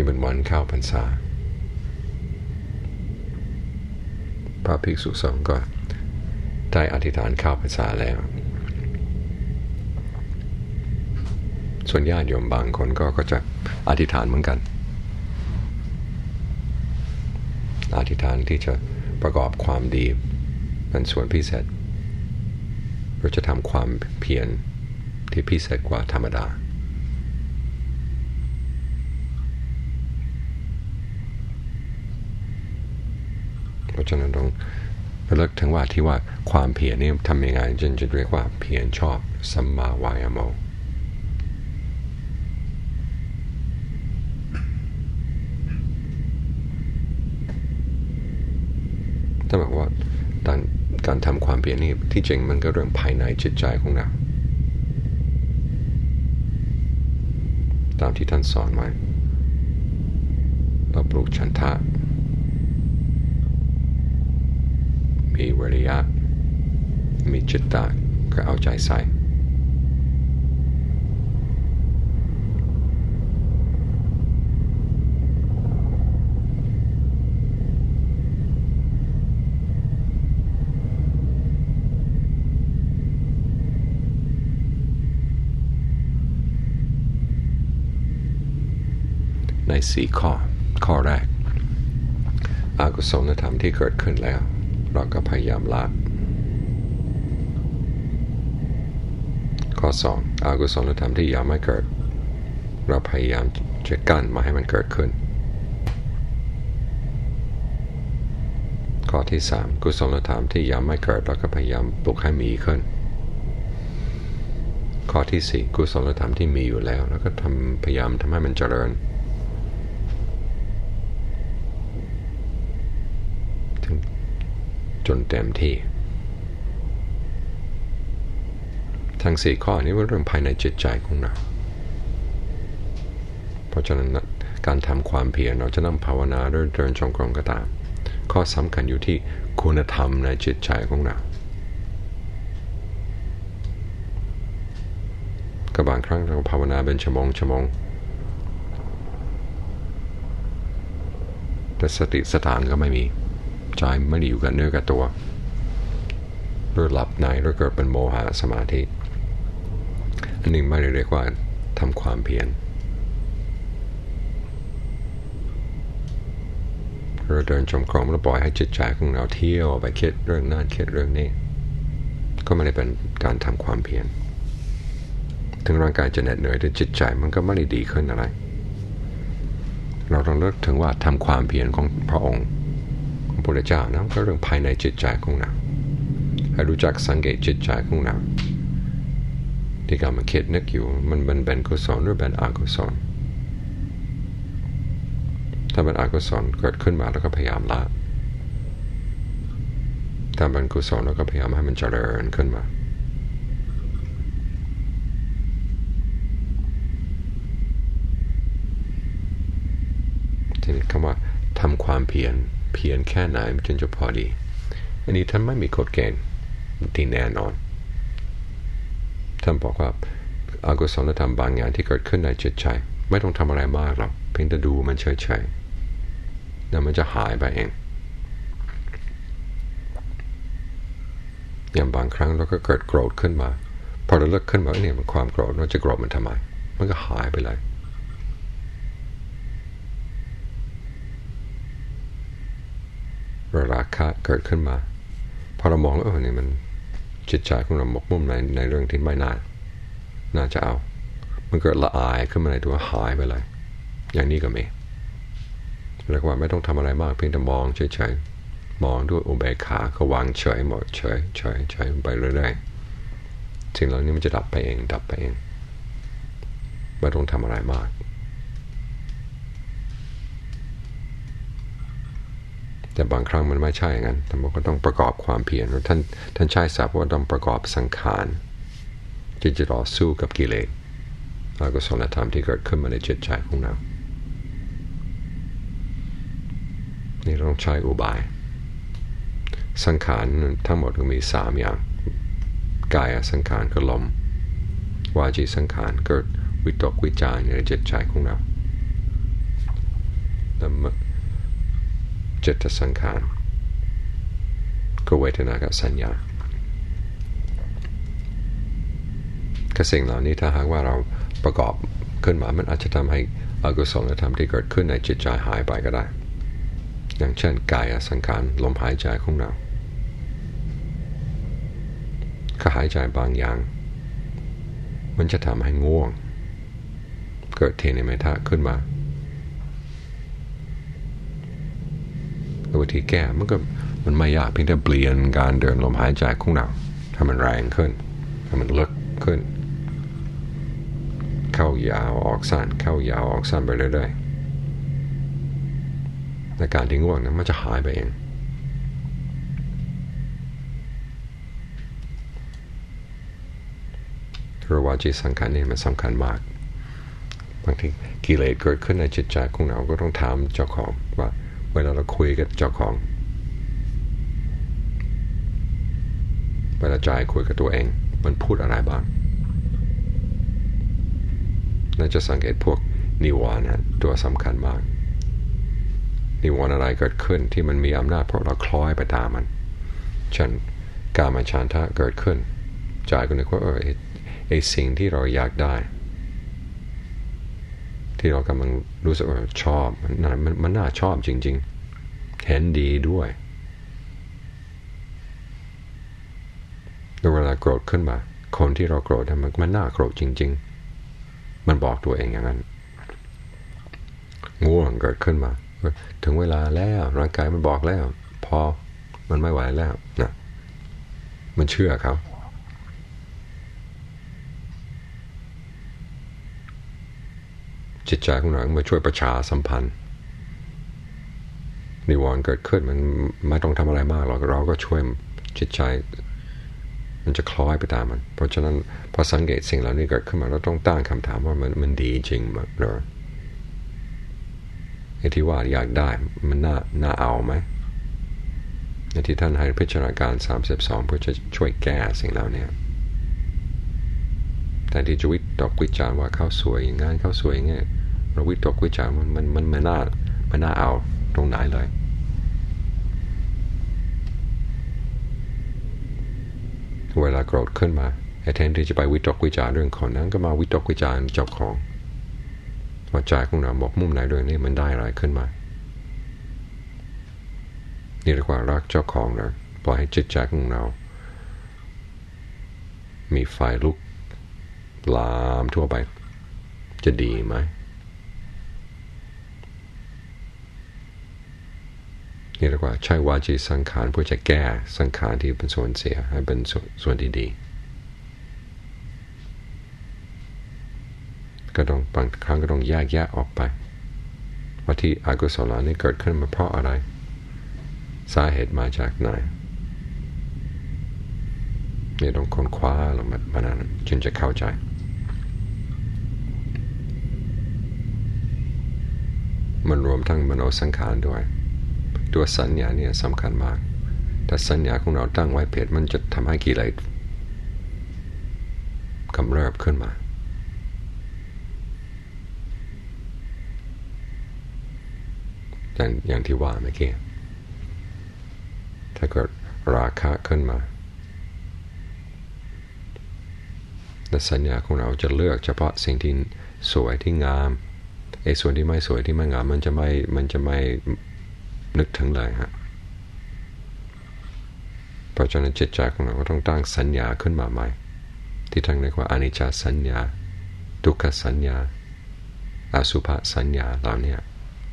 นี่เป็นวันเข้าพรรษาพระภิกษุสงฆ์ก็ได้อธิษฐานเข้าพรรษาแล้วส่วนญาติโยมบางคนก็จะอธิษฐานเหมือนกันอธิษฐานที่จะประกอบความดีเป็นส่วนพิเศษเราจะทำความเพียรที่พิเศษกว่าธรรมดาเพราะฉะนั้นต้องระลึกถึงว่าที่ว่าความเพียรนี่ทำยังไงจึงจะเรียกว่าเพียรชอบสัมมาวายามะถ้าบอกว่าการทำความเพียรนี่ที่จริงมันก็เรื่องภายในจิตใจของเราตามที่ท่านสอนไว้เราปลูกฉันทะมีวิริยะมีจิตตะก็เอาใจใส่ใน4 ข้อแรกอกุศลธรรมที่เกิดขึ้นแล้วเราก็พยายามละข้อ2อกุศลธรรมที่ยังไม่เกิดเราพยายามจะกั้นมาให้มันเกิดขึ้นข้อที่3กุศลธรรมที่ยังไม่เกิดเราก็พยายามปลุกให้มีขึ้นข้อที่4กุศลธรรมที่มีอยู่แล้วแล้วก็พยายามทำให้มันเจริญจนเต็มที่ทั้ง4 ข้อนี้เป็นเรื่องภายในจิตใจของเราเพราะฉะนั้นการทำความเพียรเราจะนำภาวนาหรือเดินจงกรมก็ตามข้อสำคัญอยู่ที่คุณธรรมในจิตใจของเราก็บางครั้งเราภาวนาเป็นชั่วโมงแต่สติสตางค์ก็ไม่มีใจไม่ได้อยู่กับเนื้อกับตัวหรือหลับในหรือเกิดเป็นโมหะสมาธิอันนี้ไม่ได้เรียกว่าทำความเพียรเราเดินจงกรมแล้วปล่อยให้จิตใจของเราเที่ยวไปคิดเรื่องนั้นคิดเรื่องนี้ก็ไม่ได้เป็นการทำความเพียรถึงร่างกายจะเหน็ดเหนื่อยแต่จิตใจมันก็ไม่ได้ดีขึ้นอะไรเราต้องเลิกถึงว่าทำความเพียรของพระองค์พระพุทธเจ้านะก็เรื่องภายในจิตใจของเราให้รู้จักสังเกตจิตใจของเราที่กำลังคิดนึกอยู่มันเป็นกุศลหรือเป็นอกุศลถ้าเป็นอกุศลเกิดขึ้นมาแล้วก็พยายามละถ้าเป็นกุศลแล้วก็พยายามให้มันเจริญขึ้นมาทีนี้คำว่าทำความเพียรแค่ไหนมันจึงจะพอดีอันนี้ท่านไม่มีกฎเกณฑ์ที่แน่นอนท่านบอกว่าอกุศลธรรมบางอย่างที่เกิดขึ้นในจิตใจไม่ต้องทำอะไรมากหรอกเพียงแต่ดูมันเฉยๆแล้วมันจะหายไปเองอย่างบางครั้งเราก็เกิดโกรธขึ้นมาพอเราเลิกขึ้นมาเนี่ยมันความโกรธเราจะโกรธมันทำไมมันก็หายไปเลยราคะเกิดขึ้นมาพอเรามองแล้วนี่มันจิตใจของเราหมกมุ่นในเรื่องที่ไม่น่าจะเอามันเกิดละอายขึ้นมาในตัวหายไปเลยอย่างนี้ก็มีเรียกว่าไม่ต้องทำอะไรมากเพียงแต่มองเฉยๆมองด้วยอุเบกขาก็วางเฉยหมดเฉยไปเรื่อยๆสิ่งเหล่านี้มันจะดับไปเองไม่ต้องทำอะไรมากแต่บางครั้งมันไม่ใช่อย่างนั้นท่านบอกว่าต้องประกอบความเพียรท่านใช้ศัพท์ว่าต้องประกอบสังขารที่จะต่อสู้กับกิเลสอกุศลธรรมที่เกิดขึ้นมาในจิตใจของเรานี่เราต้องใช้อุบายสังขารทั้งหมดก็มี3อย่างกายสังขารก็ลมวาจีสังขารเกิดวิตกวิจารในจิตใจของเราแล้วจิตสังขารก็เวทนากับสัญญาก็สิ่งเหล่านี้ถ้าหากว่าเราประกอบขึ้นมามันอาจจะทำให้อกุศลธรรมที่เกิดขึ้นในจิตใจหายไปก็ได้อย่างเช่นกายสังขารลมหายใจของเราก็หายใจบางอย่างมันจะทำให้ง่วงเกิดเทนิเมทะขึ้นมาวิธีแก้มันไม่ยากเพียงแต่เปลี่ยนการเดินลมหายใจของเราถ้ามันแรงขึ้นถ้ามันลึกขึ้นเข้ายาวออกสั้นเข้ายาวออกสั้นไปเรื่อยๆในการที่ง่วงนั้นมันจะหายไปเองหรือว่าจิตสังขารนี่มันสำคัญมากบางทีกิเลสเกิดขึ้นในจิตใจของเราก็ต้องถามเจ้าของว่าเวลาเราคุยกับเจ้าของเวลาใจคุยกับตัวเองมันพูดอะไรบ้างน่าจะสังเกตพวกนิวรณ์นะตัวสำคัญมากนิวรณ์อะไรเกิดขึ้นที่มันมีอำนาจเพราะเราคล้อยไปตามมันเช่นกามฉันทะเกิดขึ้นใจก็นึกว่าไอ้สิ่งที่เราอยากได้ที่เรากำลังรู้สึกว่าชอบมันน่าชอบจริงๆเห็นดีด้วยเวลาโกรธขึ้นมาคนที่เราโกรธมันน่าโกรธจริงๆมันบอกตัวเองอย่างนั้นง่วงเกิดขึ้นมาถึงเวลาแล้วร่างกายมันบอกแล้วพอมันไม่ไหวแล้วนะมันเชื่อเขาจิตใจของเรามาช่วยประชาสัมพันธ์นิวรณ์เกิดขึ้นมันไม่ต้องทำอะไรมากหรอกเราก็ช่วยจิตใจมันจะคล้อยไปตามมันเพราะฉะนั้นพอสังเกตสิ่งเหล่านี้เกิดขึ้นมาเราต้องตั้งคำถามว่ามันดีจริงหรือไอ้ที่ว่าอยากได้มันน่าเอาไหมในที่ท่านให้พิจารณาการ32เพื่อจะช่วยแก้สิ่งเหล่านี้แต่ที่จะวิตกวิจารณ์ว่าเขาสวยอย่างงั้นเขาสวยอย่างงี้เราวิตกวิจารณ์มันไม่น่าเอาตรงไหนเลยเวลาโกรธขึ้นมาแทนที่จะไปวิตกวิจารณ์เรื่องคนนั้นก็มาวิตกวิจารณ์เจ้าของว่าใจของเราบอกมุมไหนเรื่องนี้มันได้อะไรขึ้นมานี่เรียกว่ารักเจ้าของนะปล่อยให้จิตใจของเรามีไฟลุกลามทั่วไปจะดีไหมนี่เรียกว่าใช้วาจีสังขารเพื่อจะแก้สังขารที่เป็นส่วนเสียให้เป็นส่วนที่ดีก็ต้องบางครั้งก็ต้องแยกแยะออกไปว่าที่อกุศลนี้เกิดขึ้นมาเพราะอะไรสาเหตุมาจากไหนนี่ต้องค้นคว้าลงมานั้นจึงจะเข้าใจมันรวมทั้งมโนสังขารด้วยตัวสัญญาเนี่ยสำคัญมากถ้าสัญญาของเราตั้งไว้ผิดมันจะทำให้กิเลสกำเริบขึ้นมาอย่างที่ว่าเมื่อกี้ถ้าเกิดราคะขึ้นมาและสัญญาของเราจะเลือกเฉพาะสิ่งที่สวยที่งามไอ้ส่วนที่ไม่สวยที่ไม่งามมันจะไม่นึกถึงเลยฮะเพราะฉะนั้นจิตใจของเราก็ต้องตั้งสัญญาขึ้นมาใหม่ที่ท่านเรียกว่าอนิจจสัญญาทุกขสัญญาอสุภสัญญาเหล่านี้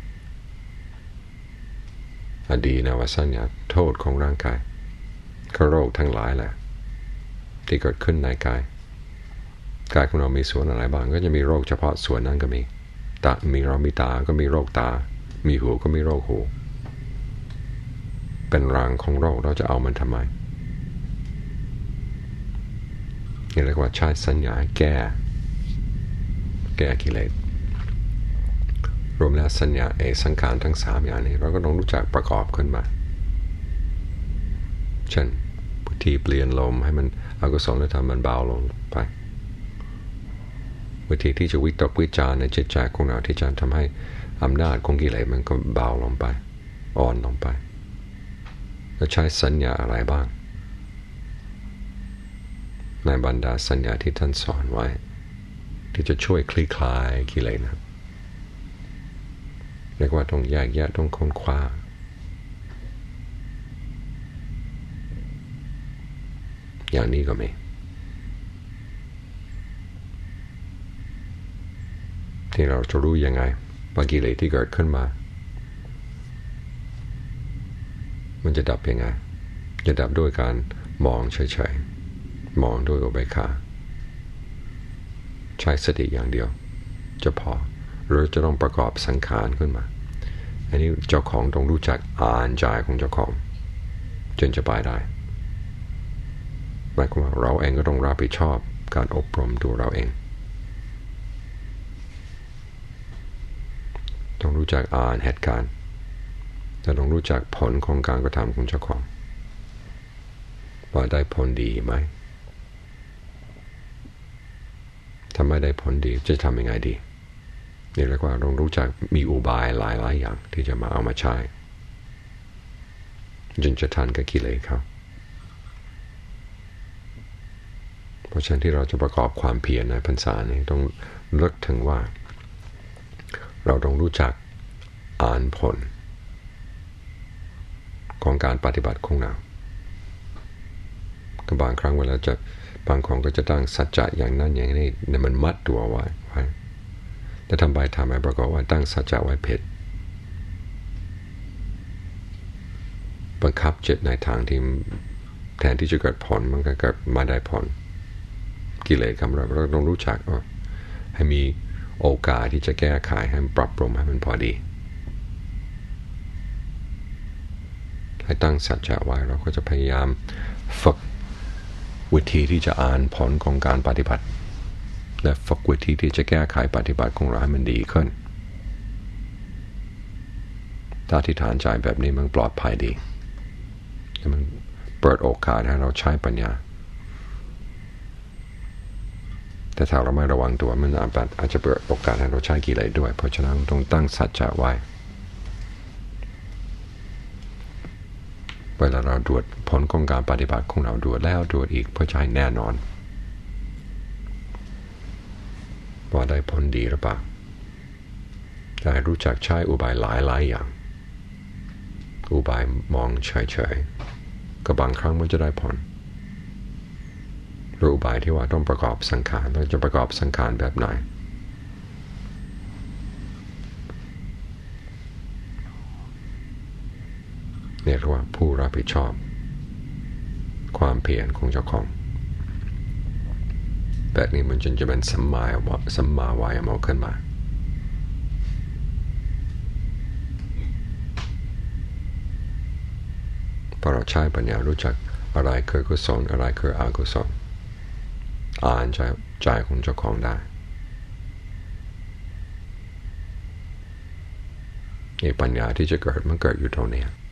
อดีตวสัญญาโทษของร่างกายก็โรคทั้งหลายแหละที่เกิดขึ้นในกายของเรามีส่วนอะไรบ้างก็จะมีโรคเฉพาะส่วนนั้นก็มีเรามีตาก็มีโรคตามีหูก็มีโรคหูเป็นรังของโรคเราจะเอามันทำไมนี่เรียกว่าใช้สัญญาแก้กิเลสรวมแล้วสัญญาสังขารทั้ง3อย่างนี้เราก็ต้องรู้จักประกอบขึ้นมาเช่นวิธีเปลี่ยนลมให้มันอกุศลธรรมมันเบาลงไปวิธีที่จะวิตกวิจารในจิตใจของเราที่จะทำให้อำนาจของกิเลสมันก็เบาลงไปอ่อนลงไปแล้วใช้สัญญาอะไรบ้างในบรรดาสัญญาที่ท่านสอนไว้ที่จะช่วยคลี่คลายกิเลสนะเรียกว่าต้องแยกแยะต้องค้นคว้าอย่างนี้ก็มีที่เราจะรู้ยังไงว่ากิเลสที่เกิดขึ้นมามันจะดับยังไงจะดับด้วยการมองเฉยๆมองด้วยอุเบกขาใช้สติอย่างเดียวจะพอหรือจะต้องประกอบสังขารขึ้นมาอันนี้เจ้าของต้องรู้จักอ่านใจของเจ้าของจนจะไปได้หมายความว่าเราเองก็ต้องรับผิดชอบการอบรมตัวเราเองต้องรู้จักอ่านเหตุการณ์จะต้องรู้จักผลของการกระทำของเจ้าของว่าได้ผลดีไหมถ้าไม่ได้ผลดีจะทำยังไงดีนี่เรียกว่าต้องรู้จักมีอุบายหลายอย่างที่จะมาเอามาใช้จนจะทันกับกิเลสเขาเพราะฉะนั้นที่เราจะประกอบความเพียรในพรรษานี้ต้องเลิกถึงว่าเราต้องรู้จักอ่านผลของการปฏิบัติของเราก็บางครั้งเวลาจะบางคนก็จะตั้งสัจจะอย่างนั้นอย่างนี้เนี่ยมันมัดตัวไว้แต่ทำไปทำไปปรากฏว่าตั้งสัจจะไว้ผิดบังคับจิตในทางที่แทนที่จะเกิดผลมันก็เกิดมาได้ผลกิเลสคำเราต้องรู้จักให้มีโอกาสที่จะแก้ไขให้ปรับปรุงให้มันพอดีให้ตั้งสัจจะไว้เราก็จะพยายามฝึกวิธีที่จะอ่านผลของการปฏิบัติและฝึกวิธีที่จะแก้ไขปฏิบัติของเราให้มันดีขึ้นถ้าที่ฐานใจแบบนี้มันปลอดภัยดีมันเปิดโอกาสให้เราใช้ปัญญาแต่ถ้าเราไม่ระวังตัวมันอาจจะเปิดโอกาสให้เราใช้กิเลสด้วยเพราะฉะนั้นต้องตั้งสัจจะไว้เวลาเราตรวจผลของการปฏิบัติของเราตรวจแล้วตรวจอีกเพื่อจะให้แน่นอนว่าได้ผลดีหรือเปล่าได้รู้จักใช้อุบายหลายอย่างอุบายมองเฉยๆก็บางครั้งมันจะได้ผลหรืออุบายที่ว่าต้องประกอบสังขารเราจะประกอบสังขารแบบไหนเรียกว่าผู้รับผิดชอบความเพียรของเจ้าของแบบนี้มันจนจะเป็นสัมมาวายามะขึ้นมาพอเราใช้ปัญญารู้จักอะไรคือกุศลอะไรคืออกุศลอ่านใจของเจ้าของได้ปัญญาที่จะเกิดมันเกิดอยู่ตรงนี้